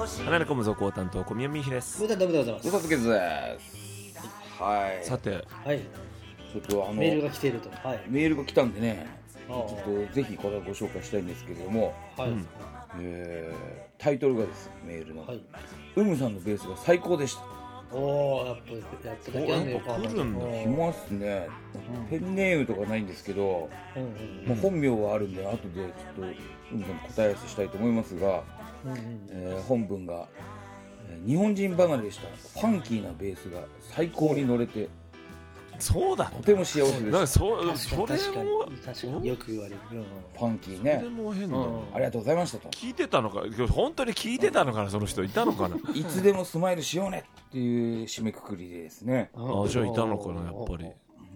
花の小無造担当小宮美ひです。 無駄でございます。 嘘つけずです。はい。 さて、 はい。 ちょっとメールが来ていると。はい。 メールが来たんでね、ちょっとぜひこれをご紹介したいんですけれども、 はい。 タイトルがですね、メールの、 はい。 うむさんのベースが最高でした。 おー、やっぱだけはね、 来るんだ。 来ますね。ペンネームとかないんですけど、本名はあるんで、後でちょっとうむさんに答え合わせしたいと思いますが、本文が、日本人離れしたファンキーなベースが最高に乗れて、 そうだ、 とても幸せです。 それも確かによく言われる。 ファンキーね。 それも変だ。 ありがとうございましたと。 聞いてたのか、本当に聞いてたのかな、その人いたのかな。 いつでもスマイルしようねっていう締めくくりでですね。 あ、じゃあいたのかな、やっぱり。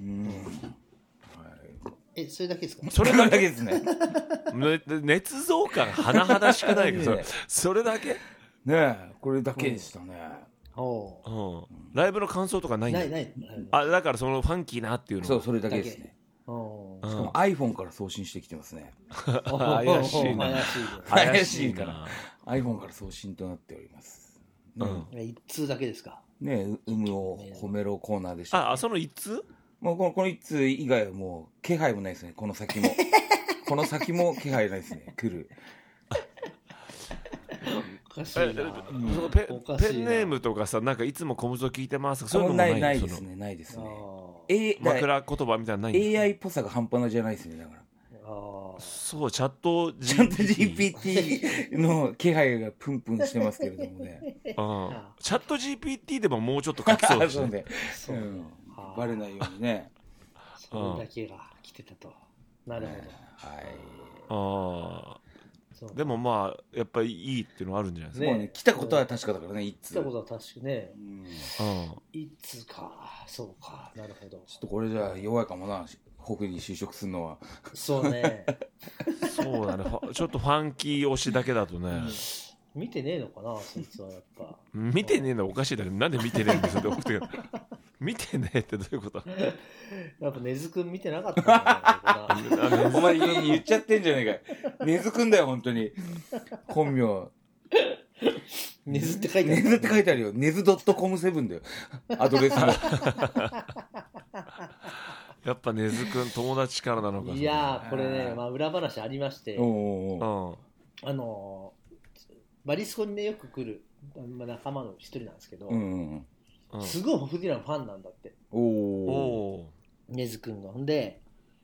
それだけですか。 それだけですね。 捏造感甚だしくないけど、それだけねえ、これだけでしたね。 ライブの感想とかないんだ。 ないあ、だからそのファンキーなっていうの。 そう、それだけですね。しかも iPhone から送信してきてますね。 怪しいな。 怪しいから iPhone から送信となっております。 一通だけですか。 ねえ、有無を褒めろコーナーでした。 あ、その一通？ もうこの一通以外はもう気配もないですね。この先もこの先も気配ないですね。来る。 ペンネームとかさ、なんかいつも小無造聞いてますか、そういうのもないですね。ないですね。 枕言葉みたいなのない。 AI っぽさが半端ないじゃないですね。だからそう、チャット GPT の気配がプンプンしてますけれどもね。 チャット GPT でももうちょっと書きそうですね。 バレないようにね。 それだけが来てたと。なるほど。でもまあやっぱりいいっていうのはあるんじゃないですか。 ね、来たことは確かだからね。 来たことは確かね。いつか、そうか、なるほど。 ちょっとこれじゃ弱いかもな。ホフに就職するのは。 そうね。 そうだね。ちょっとファンキー推しだけだとね。 見てねえのかな、そいつはやっぱ。 見てねえのはおかしいだけど、なんで見てねえんですよって。見てねえってどういうこと？ やっぱ根津くん見てなかったんだな。お前言っちゃってんじゃねえか。根津くんだよ本当に。本名。 根津って書いてある。 根津って書いてあるよ。根津 .com7 だよ。アドレスも。 やっぱ根津くん友達からなのか。 いやこれね、まあ裏話ありまして、バリスコにねよく来る仲間の一人なんですけど。すごいホフディランファンなんだって。根津くんが。ほんで、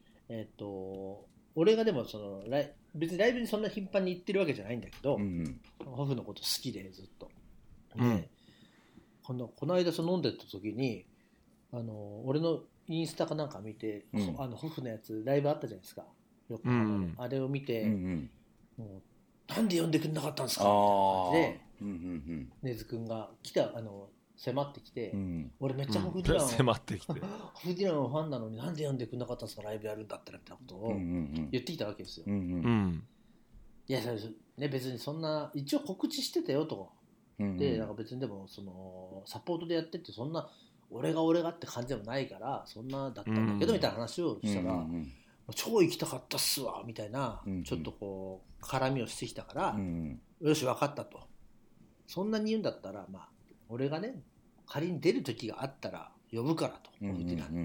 俺がでも別にライブにそんな頻繁に行ってるわけじゃないんだけど、ホフのこと好きでずっと。で、この間飲んでた時に、俺のインスタかなんか見て、ホフのやつライブあったじゃないですか。よくあれを見て、もうなんで呼んでくれなかったんですかみたいな感じで、根津くんが来た迫ってきて、俺めっちゃホフディランホフディランのファンなのになんで呼んでくれなかったんですか、ライブやるんだったらってことを言ってきたわけですよ。いやね、別にそんな一応告知してたよとで、なんか別にでもサポートでやってってそんな俺がって感じでもないからそんなだったんだけどみたいな話をしたら、超行きたかったっすわみたいなちょっとこう絡みをしてきたから、よし分かったと、そんなに言うんだったらまあ俺がね仮に出る時があったら呼ぶからと言ってた、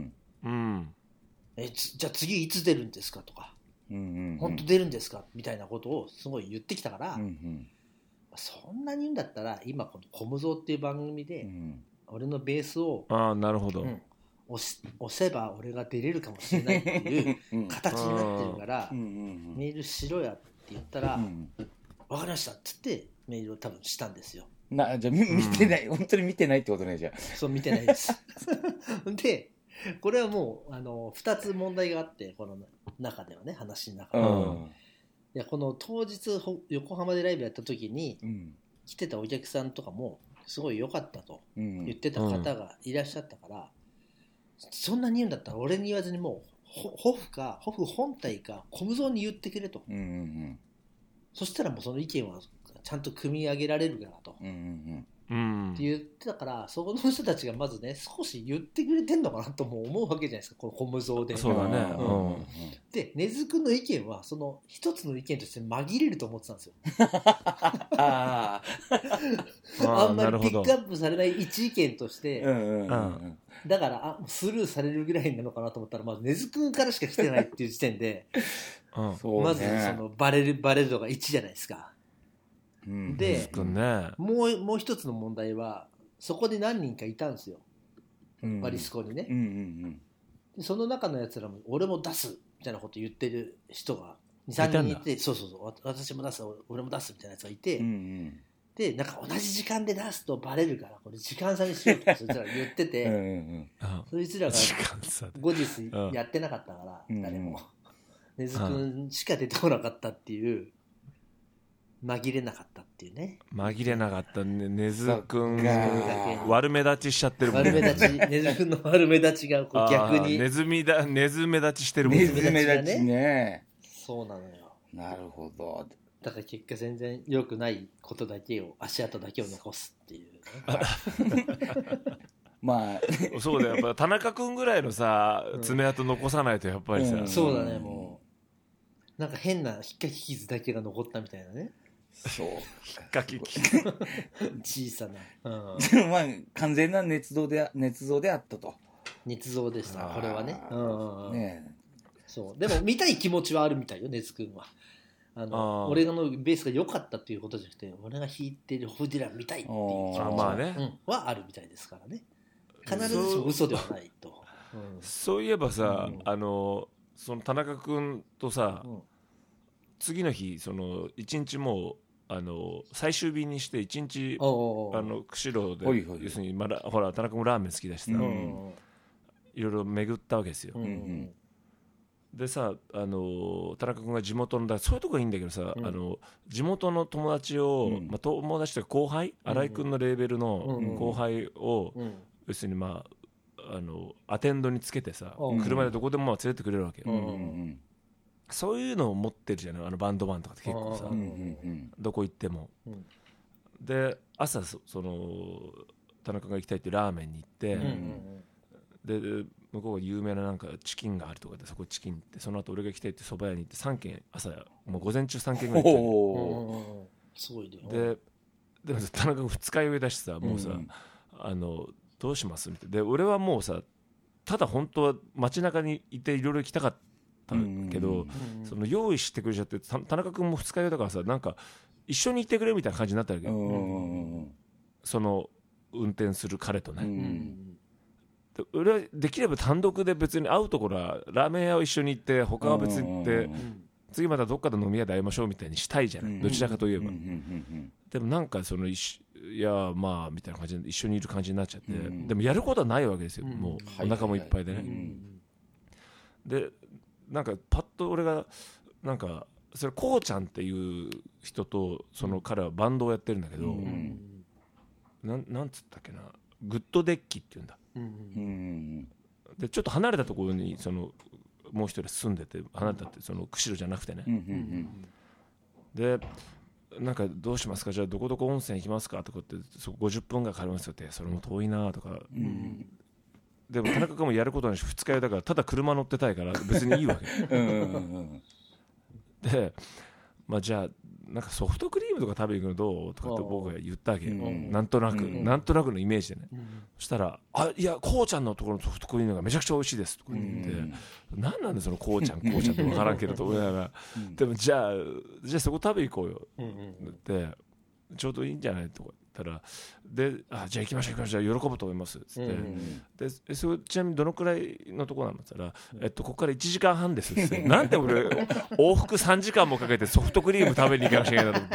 じゃあ次いつ出るんですかとか、本当出るんですかみたいなことをすごい言ってきたから、そんなに言うんだったら今このコムゾーっていう番組で、俺のベースをなるほど、 押せば俺が出れるかもしれないっていう形になってるからメールしろやって言ったら、分かりましたっつってメールを多分したんですよ。 じゃあ見てない、本当に見てないってことね。じゃあそう見てないですでこれはもう2つ問題があって、この中ではね、話の中で、いやこの当日横浜でライブやった時に、来てたお客さんとかもすごい良かったと言ってた方がいらっしゃったから、そんなに言うんだったら俺に言わずにもうホフ本体かコムゾーに言ってくれと、そしたらもうその意見はちゃんと組み上げられるからと、 って言ってたから、そこの人たちがまずね少し言ってくれてんのかなとも思うわけじゃないですか、このコムゾーで。 そうだね、 で根津君の意見はその一つの意見として紛れると思ってたんですよ。あんまりピックアップされない一意見として、だからスルーされるぐらいなのかなと思ったら、まず根津君からしか来てないっていう時点でまずそのバレるのが1じゃないですか。で、もう一つの問題はそこで何人かいたんですよ、ワリスコにね。でその中のやつらも俺も出すみたいなこと言ってる人が 2,3 人いて、そう私も出す俺も出すみたいなやつがいて、でなんか同じ時間で出すとバレるからこれ時間差にしようとかそいつらが言っててそいつらが後日やってなかったから誰も根津君しか出てこなかったっていう、紛れなかったっていうね。 紛れなかったね、根津君悪目立ちしちゃってるもんね。 悪目立ち、根津君の悪目立ちがこう逆に根津目立ちしてるもんね。 根津目立ちね。 そうなのよ。 なるほど。 だから結果全然良くないことだけを、足跡だけを残すっていう、ね、 まあそうだよ、やっぱ田中君ぐらいのさ爪痕残さないとやっぱりさ、 そうだね、もうなんか変な引っかき傷だけが残ったみたいなね。 そう引っかき小さな、 まあ完全な捏造であったと。 捏造でした、これはね。 ね、 そうでも見たい気持ちはあるみたいよ、根津君は。俺のベースが良かったっていうことじゃなくて、俺が弾いてるホフディラン見たいっていう気持ちはあるみたいですからね。必ずしも嘘ではないと。 そういえばさ、その田中君とさ、次の日その1日もう最終便にして1日釧路で、要するにほら田中君ラーメン好きだしさ、いろいろ巡ったわけですよ。でさ、田中君が地元のそういうとこいいんだけどさ、地元の友達を、友達というか後輩、新井君のレーベルの後輩を、要するにアテンドにつけてさ、車でどこでも連れてくれるわけよ。そういうのを持ってるじゃない、バンドマンとかって結構さ、どこ行っても。で朝その田中が行きたいってラーメンに行って、で向こうが有名ななんかチキンがあるとかでそこチキンって、その後俺が行きたいって蕎麦屋に行って3軒、朝もう午前中3軒ぐらい行ったすごいね。 でも田中君二日酔いだしさ、もうさ、どうしますみたいな。で俺はもうさ、ただ本当は街中にいていろいろ行きたかったけど、その用意してくれちゃって、田中君も二日酔いだからさ、なんか一緒に行ってくれみたいな感じになったわけよ、その運転する彼とね。で俺はできれば単独で別に会うところはラーメン屋を一緒に行って、他は別に行って次またどっかで飲み屋で会いましょうみたいにしたいじゃない、どちらかといえば。でもなんかそのいやまあみたいな感じで一緒にいる感じになっちゃって、でもやることはないわけですよ、もうお腹もいっぱいでね。でなんかパッと俺がなんかそれこうちゃんっていう人とその彼はバンドをやってるんだけど、なんつったっけな、グッドデッキっていうんだ。でちょっと離れたところにそのもう一人住んでて、離れたってその釧路じゃなくてね。でなんかどうしますか、じゃあどこどこ温泉行きますかとかって、そこ50分がかかりますよって、それも遠いなとか。でも田中君もやることないし二日酔いだから、ただ車乗ってたいから別にいいわけで、まあじゃあなんかソフトクリームとか食べに行くのどうとかって僕が言ったわけよ、なんとなくのイメージでね。そしたらいやこうちゃんのところのソフトクリームがめちゃくちゃ美味しいですとか言って、何なんでそのこうちゃんって分からんけどと親がでもじゃあそこ食べ行こうよってちょうどいいんじゃないとか言ったら、でじゃあ行きましょう喜ぶと思いますっつって、でそれちなみにどのくらいのところなのって言ったら、ここから1時間半ですっつってなんで俺往復3時間もかけてソフトクリーム食べに行かなきゃいけないんだ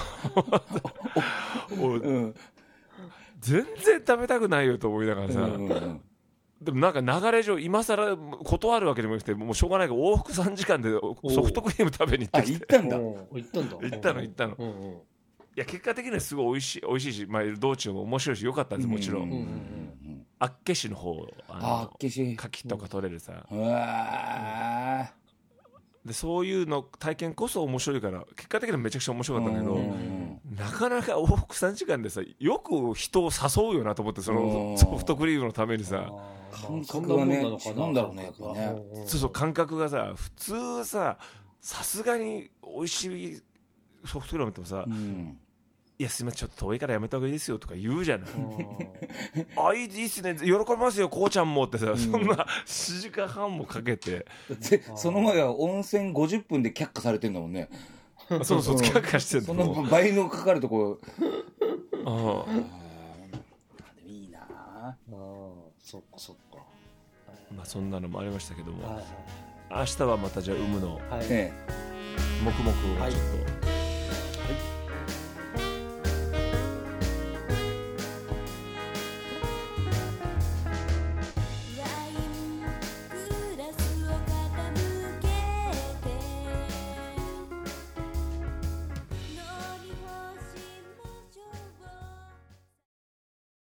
と思って全然食べたくないよと思いながらさ、でもなんか流れ上今更断るわけでもなくて、もうしょうがないから往復3時間でソフトクリーム食べに行ってきて、行ったの。いや結果的にはすごい美味しいし、まあ、道中も面白いし良かったんです、もちろん。厚岸の方、牡蠣とか取れるさ、 でそういうの体験こそ面白いから結果的にはめちゃくちゃ面白かったんだけど、なかなか往復3時間でさよく人を誘うよなと思って、そのソフトクリームのためにさ感覚がね違うんだろうねやっぱね。 そう感覚がさ普通ささすがに美味しいソフトクリームってもさ、いやすいませんちょっと遠いからやめた方がいいですよとか言うじゃないあいいっすね喜びますよこうちゃんもってさ、そんな7時間半もかけてその前は温泉50分で却下されてんだもんね。 そうそう却下してんの。 その倍のかかるとこあでもいいなあ。 そっかそっか。 まあそんなのもありましたけども、 はいはい、 明日はまたじゃあ有無のはい、 黙々をちょっと、